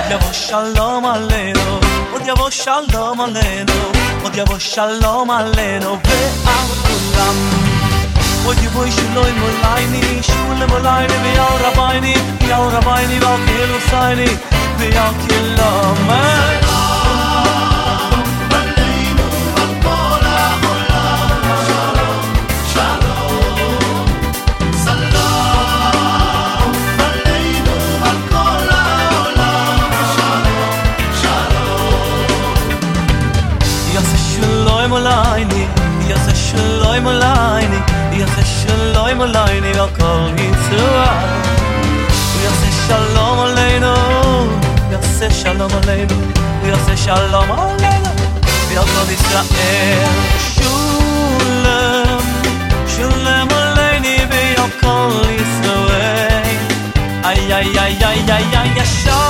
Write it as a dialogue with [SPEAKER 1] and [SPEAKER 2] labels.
[SPEAKER 1] יבוא שלום עלינו, עוד יבוא שלום עלינו, עוד יבוא שלום עלינו ועל כולם. עוד יבוא שלוי מולייני, שולם מולייני ויאל רבייני ועל כאילו סייני ויאל כולם. יעשה שלום עלינו ועל כל ישראל. הוא יעשה שלום עלינו, יעשה שלום עלינו, הוא יעשה שלום עלינו ועל כל ישראל. שלום עלינו ועל כל ישראל. איי איי איי איי איי איי